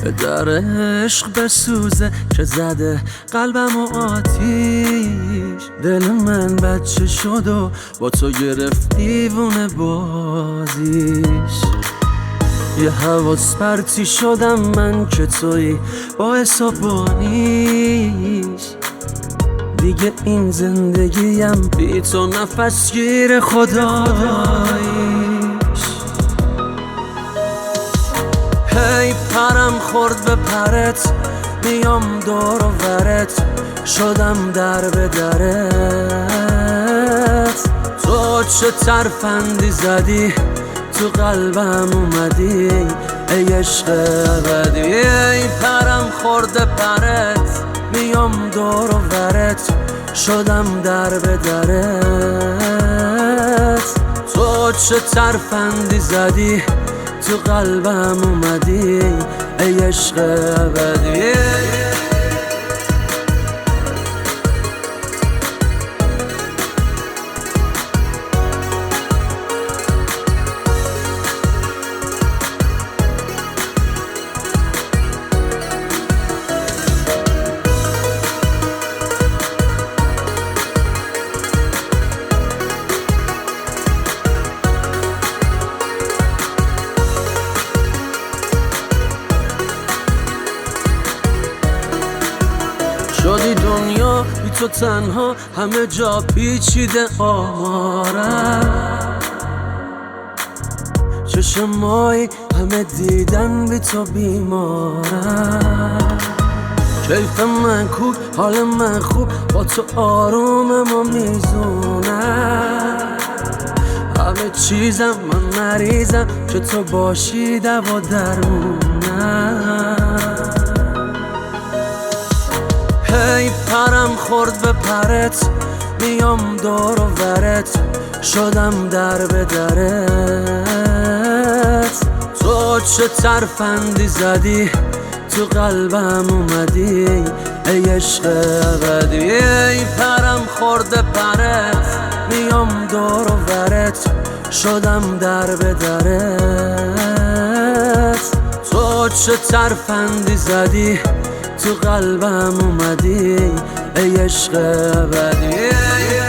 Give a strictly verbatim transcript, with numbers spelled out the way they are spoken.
در عشق بسوزه که زده قلبم و آتیش. دل من بچه شد و با تو گرفت دیوونه بازیش. یه حواس پرتی شدم من که توی باعث و بانیش. دیگه این زندگیم بی تو نفس گیر خداییش. هی پرم خورد به پرت، میام دور و برت، شدم در به درت. تو چه ترفندی زدی تو قلبم اومدی ای عشق ابدی. ای پرم خورده پرت، میام دور و برت، شدم در به درت. تو چه ترفندی زدی تو قلبم اومدی ای عشق ابدی. شدی دنیا بی تو تنها، همه جا پیچیده آمارم. چشمایی همه دیدن بی تو بیمارم. کیف من کوک، حال من خوب، با تو آرومم و میزونم. همه چیزم من مریضم که تو باشی دوا درمونم. هی پرم خورد به پرت، میام دور و برت، شدم در به درت. تو چه ترفندی زدی تو قلبم اومدی ای عشق ابدی. ای پرم خورده پرت، میام دور و برت، شدم در به درت. تو چه ترفندی زدی تو قلبم اومدی ای عشق ابدی.